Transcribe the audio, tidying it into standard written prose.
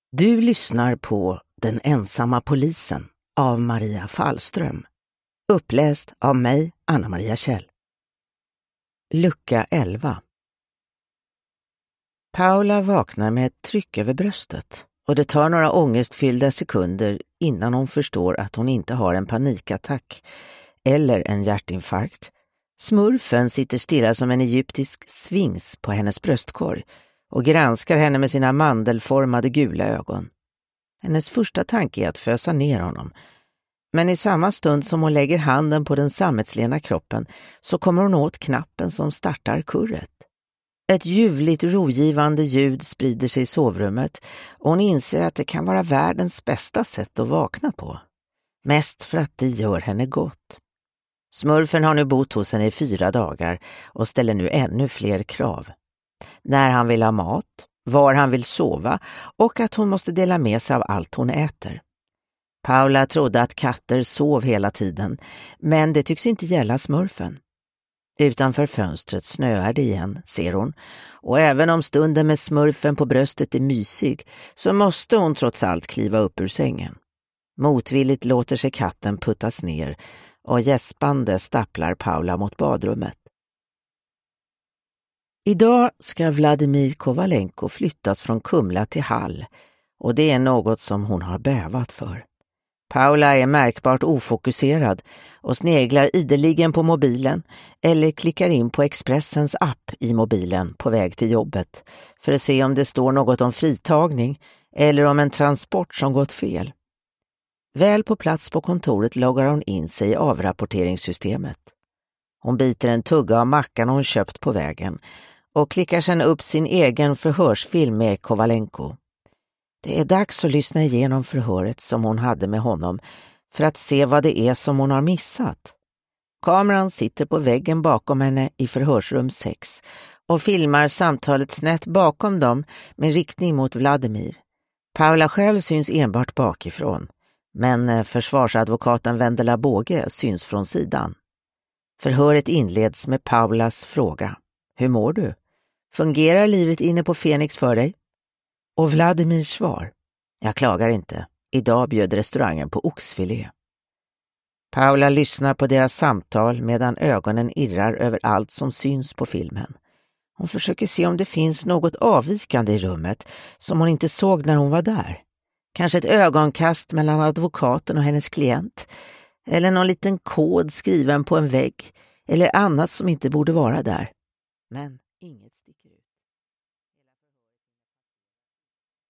Du lyssnar på Den ensamma polisen av Maria Fallström. Uppläst av mig, Anna-Maria Kjell. Lucka 11. Paula vaknar med ett tryck över bröstet och det tar några ångestfyllda sekunder innan hon förstår att hon inte har en panikattack eller en hjärtinfarkt. Smurfen sitter stilla som en egyptisk sphinx på hennes bröstkorg och granskar henne med sina mandelformade gula ögon. Hennes första tanke är att fösa ner honom. Men i samma stund som hon lägger handen på den sammetslena kroppen så kommer hon åt knappen som startar kurret. Ett ljuvligt rogivande ljud sprider sig i sovrummet och hon inser att det kan vara världens bästa sätt att vakna på. Mest för att det gör henne gott. Smurfen har nu bott hos henne i 4 dagar och ställer nu ännu fler krav. När han vill ha mat, var han vill sova och att hon måste dela med sig av allt hon äter. Paula trodde att katter sov hela tiden, men det tycks inte gälla smurfen. Utanför fönstret snöar det igen, ser hon, och även om stunden med smurfen på bröstet är mysig så måste hon trots allt kliva upp ur sängen. Motvilligt låter sig katten puttas ner och gäspande stapplar Paula mot badrummet. Idag ska Vladimir Kovalenko flyttas från Kumla till Hall och det är något som hon har bävat för. Paula är märkbart ofokuserad och sneglar ideligen på mobilen eller klickar in på Expressens app i mobilen på väg till jobbet för att se om det står något om fritagning eller om en transport som gått fel. Väl på plats på kontoret loggar hon in sig i avrapporteringssystemet. Hon biter en tugga av mackan hon köpt på vägen och klickar sedan upp sin egen förhörsfilm med Kovalenko. Det är dags att lyssna igenom förhöret som hon hade med honom för att se vad det är som hon har missat. Kameran sitter på väggen bakom henne i förhörsrum 6 och filmar samtalet snett bakom dem med riktning mot Vladimir. Paula själv syns enbart bakifrån, men försvarsadvokaten Vendela Båge syns från sidan. Förhöret inleds med Paulas fråga. Hur mår du? Fungerar livet inne på Fenix för dig? Och Vladimirs svar. Jag klagar inte. Idag bjöd restaurangen på oxfilé. Paula lyssnar på deras samtal medan ögonen irrar över allt som syns på filmen. Hon försöker se om det finns något avvikande i rummet som hon inte såg när hon var där. Kanske ett ögonkast mellan advokaten och hennes klient. Eller någon liten kod skriven på en vägg. Eller annat som inte borde vara där. Men inget sticker.